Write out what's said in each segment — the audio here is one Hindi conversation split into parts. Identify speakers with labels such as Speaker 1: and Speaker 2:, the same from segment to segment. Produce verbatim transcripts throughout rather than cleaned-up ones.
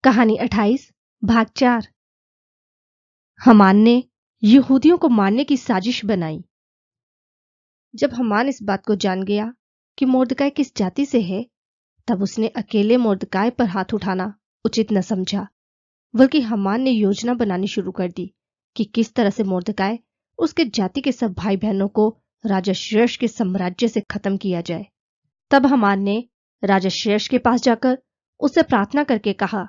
Speaker 1: कहानी अट्ठाईस भाग चार। हमान ने यहूदियों को मारने की साजिश बनाई। जब हमान इस बात को जान गया कि मोर्दकाय किस जाति से है, तब उसने अकेले मोर्दकाय पर हाथ उठाना उचित न समझा, बल्कि हमान ने योजना बनानी शुरू कर दी कि किस तरह से मोर्दकाय उसके जाति के सब भाई बहनों को राजा श्रेष्ठ के साम्राज्य से खत्म किया जाए। तब हमान ने राजा श्रेष्ठ के पास जाकर उससे प्रार्थना करके कहा,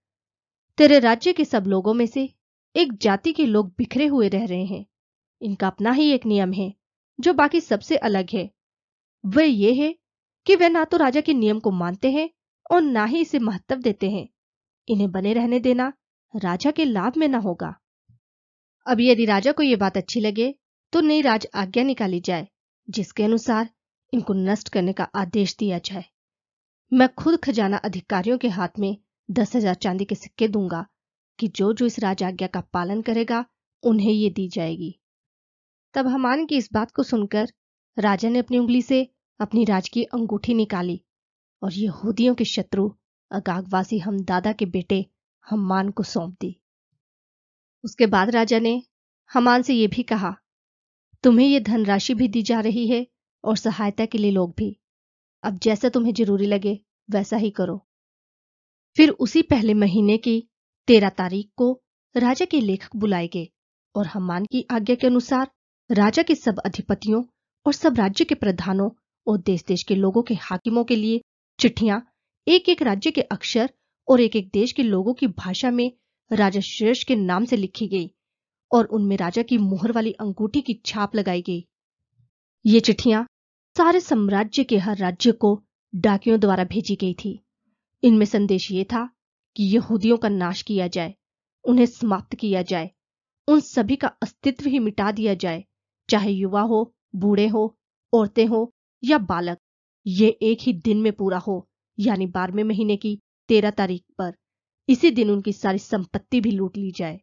Speaker 1: तेरे राज्य के सब लोगों में से एक जाति के लोग बिखरे हुए रह रहे हैं। इनका अपना ही एक नियम है जो बाकी सबसे अलग है। वह ये है कि वे ना तो राजा के नियम को मानते हैं और ना ही इसे महत्व देते हैं। इन्हें बने रहने देना राजा के लाभ में ना होगा। अब यदि राजा को यह बात अच्छी लगे तो नई राज आज्ञा निकाली जाए, जिसके अनुसार इनको नष्ट करने का आदेश दिया जाए। मैं खुद खजाना अधिकारियों के हाथ में दस हजार चांदी के सिक्के दूंगा कि जो जो इस राज आज्ञा का पालन करेगा उन्हें ये दी जाएगी। तब हमान की इस बात को सुनकर राजा ने अपनी उंगली से अपनी राज की अंगूठी निकाली और यहूदियों के शत्रु अगागवासी हमदादा के बेटे हमान को सौंप दी। उसके बाद राजा ने हमान से यह भी कहा, तुम्हें यह धनराशि भी दी जा रही है और सहायता के लिए लोग भी। अब जैसा तुम्हें जरूरी लगे वैसा ही करो। फिर उसी पहले महीने की तेरह तारीख को राजा के लेखक बुलाए गए और हमान की आज्ञा के अनुसार राजा के सब अधिपतियों और सब राज्य के प्रधानों और देश देश के लोगों के हाकिमों के लिए चिट्ठियां एक एक राज्य के अक्षर और एक एक देश के लोगों की भाषा में राजा श्रेष्ठ के नाम से लिखी गई और उनमें राजा की मुहर वाली अंगूठी की छाप लगाई गई। ये चिट्ठियां सारे साम्राज्य के हर राज्य को डाकियों द्वारा भेजी गई थी। इनमें संदेश ये था कि यहूदियों का नाश किया जाए, उन्हें समाप्त किया जाए, उन सभी का अस्तित्व ही मिटा दिया जाए, चाहे युवा हो, बूढ़े हो, औरतें हो या बालक। ये एक ही दिन में पूरा हो, यानी बारहवें महीने की तेरह तारीख पर। इसी दिन उनकी सारी संपत्ति भी लूट ली जाए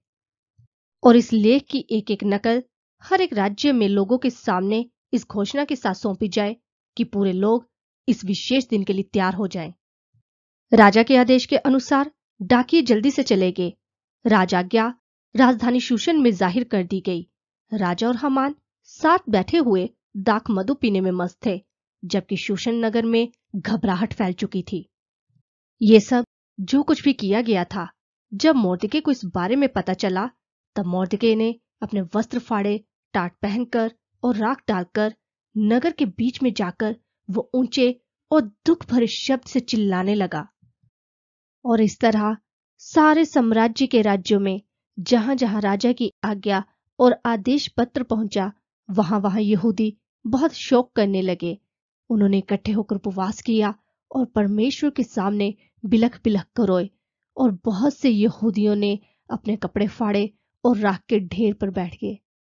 Speaker 1: और इस लेख की एक एक नकल हर एक राज्य में लोगों के सामने इस घोषणा के साथ सौंपी जाए कि पूरे लोग इस विशेष दिन के लिए तैयार हो जाएं। राजा के आदेश के अनुसार डाकिये जल्दी से चले गए। राजाज्ञा राजधानी शूशन में जाहिर कर दी गई। राजा और हमान साथ बैठे हुए दाख मधु पीने में मस्त थे, जबकि शूशन नगर में घबराहट फैल चुकी थी। ये सब जो कुछ भी किया गया था, जब मोर्दके को इस बारे में पता चला, तब मोर्दके ने अपने वस्त्र फाड़े, टाट पहनकर और राख डालकर नगर के बीच में जाकर वो ऊंचे और दुख भरे शब्द से चिल्लाने लगा। और इस तरह सारे साम्राज्य के राज्यों में जहां जहां राजा की आज्ञा और आदेश पत्र पहुंचा, वहां वहां यहूदी बहुत शोक करने लगे। उन्होंने इकट्ठे होकर उपवास किया और परमेश्वर के सामने बिलख बिलख कर रोए और बहुत से यहूदियों ने अपने कपड़े फाड़े और राख के ढेर पर बैठ गए।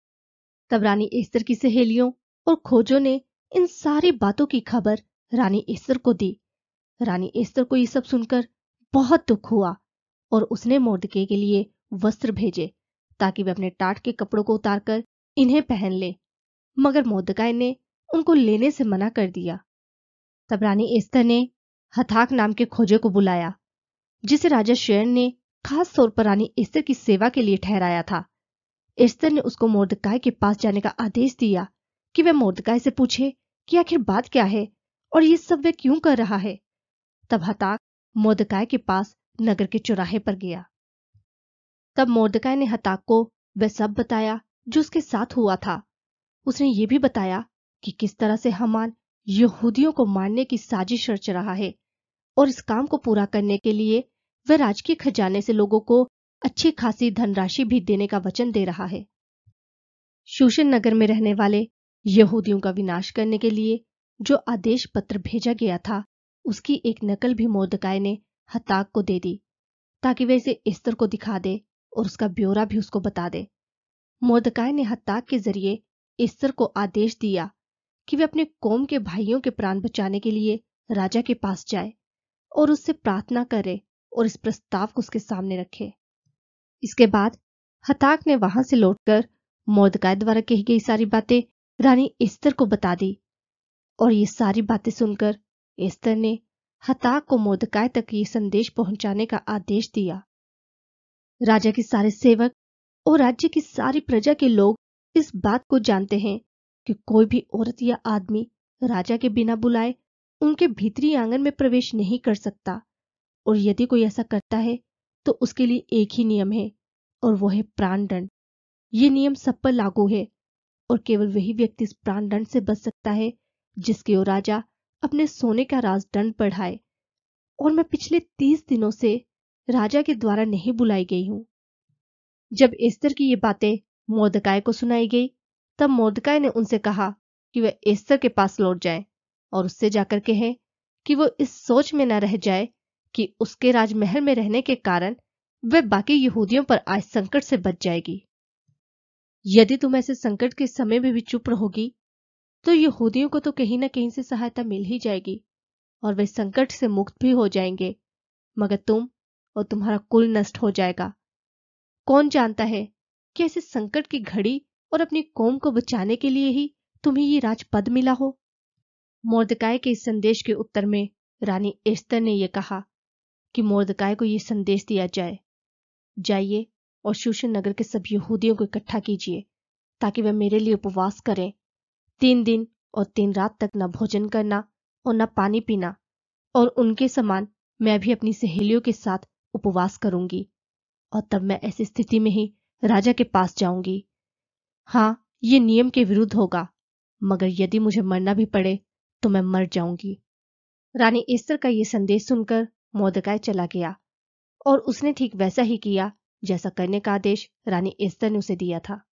Speaker 1: तब रानी एस्तर की सहेलियों और खोजों ने इन सारी बातों की खबर रानी एस्तर को दी। रानी एस्तर को ये सब सुनकर बहुत दुख हुआ और उसने मोर्दके के लिए वस्त्र भेजे ताकि वे अपने टाट के कपड़ों को उतारकर इन्हें पहन ले, मगर मोर्दकाय ने उनको लेने से मना कर दिया। तब रानी एस्तर ने हथाक नाम के खोजे को बुलाया, जिसे राजा शेर ने खास तौर पर रानी एस्तर की सेवा के लिए ठहराया था। एस्तर ने उसको मोर्दकाय के पास जाने का आदेश दिया कि वह मोर्दकाय से पूछे कि आखिर बात क्या है और ये सब वे क्यों कर रहा है। तब हताक मोर्दकाय के पास नगर के चौराहे पर गया। तब मोर्दकाय ने हताक को वह सब बताया जो उसके साथ हुआ था। उसने ये भी बताया कि किस तरह से हमान यहूदियों को मारने की साजिश रच रहा है और इस काम को पूरा करने के लिए वह राजकीय खजाने से लोगों को अच्छी खासी धनराशि भी देने का वचन दे रहा है। शूशन नगर में रहने वाले यहूदियों का विनाश करने के लिए जो आदेश पत्र भेजा गया था, उसकी एक नकल भी मोर्दकाय ने हताक को दे दी ताकि वह इसे एस्तर को दिखा दे और उसका ब्यौरा भी उसको बता दे। मोर्दकाय ने हताक के जरिए एस्तर को आदेश दिया कि वे अपने कौम के भाइयों के प्राण बचाने के लिए राजा के पास जाए और उससे प्रार्थना करे और इस प्रस्ताव को उसके सामने रखे। इसके बाद हताक ने वहां से लौटकर मोर्दकाय द्वारा कही गई सारी बातें रानी एस्तर को बता दी और ये सारी बातें सुनकर एस्तर ने हताक को मोर्दकाई तक ये संदेश पहुंचाने का आदेश दिया। राजा के सारे सेवक और राज्य की सारी प्रजा के लोग इस बात को जानते हैं कि कोई भी औरत या आदमी राजा के बिना बुलाए उनके भीतरी आंगन में प्रवेश नहीं कर सकता, और यदि कोई ऐसा करता है तो उसके लिए एक ही नियम है, और वो है प्राण दंड। ये नियम सब पर लागू है, और केवल वही व्यक्ति इस प्राण दंड से बच सकता है जिसके ओर राजा अपने सोने का राजदंड बढ़ाए। और मैं पिछले तीस दिनों से राजा के द्वारा नहीं बुलाई गई हूं। जब एस्तर की ये बातें मोर्दकाई को सुनाई गई, तब मोर्दकाई ने उनसे कहा कि वे एस्तर के पास लौट जाएं और उससे जाकर कहें कि वो इस सोच में न रह जाए कि उसके राजमहल में रहने के कारण वह बाकी यहूदियों पर आए संकट से बच जाएगी। यदि तुम ऐसे संकट के समय में भी चुप रहोगी तो यहूदियों को तो कहीं ना कहीं से सहायता मिल ही जाएगी और वे संकट से मुक्त भी हो जाएंगे, मगर तुम और तुम्हारा कुल नष्ट हो जाएगा। कौन जानता है कि ऐसे संकट की घड़ी और अपनी कौम को बचाने के लिए ही तुम्हें ये राजपद मिला हो। मोर्दकाई के इस संदेश के उत्तर में रानी एस्तर ने यह कहा कि मोर्दकाई को यह संदेश दिया जाए, जाइए और शूशन नगर के सब यहूदियों को इकट्ठा कीजिए ताकि वे मेरे लिए उपवास करें। तीन दिन और तीन रात तक न भोजन करना और न पानी पीना, और उनके समान मैं भी अपनी सहेलियों के साथ उपवास करूंगी, और तब मैं ऐसी स्थिति में ही राजा के पास जाऊंगी। हाँ, ये नियम के विरुद्ध होगा, मगर यदि मुझे मरना भी पड़े तो मैं मर जाऊंगी। रानी एस्तर का यह संदेश सुनकर मोर्दकाई चला गया, और उसने ठीक वैसा ही किया जैसा करने का आदेश रानी एस्तर ने उसे दिया था।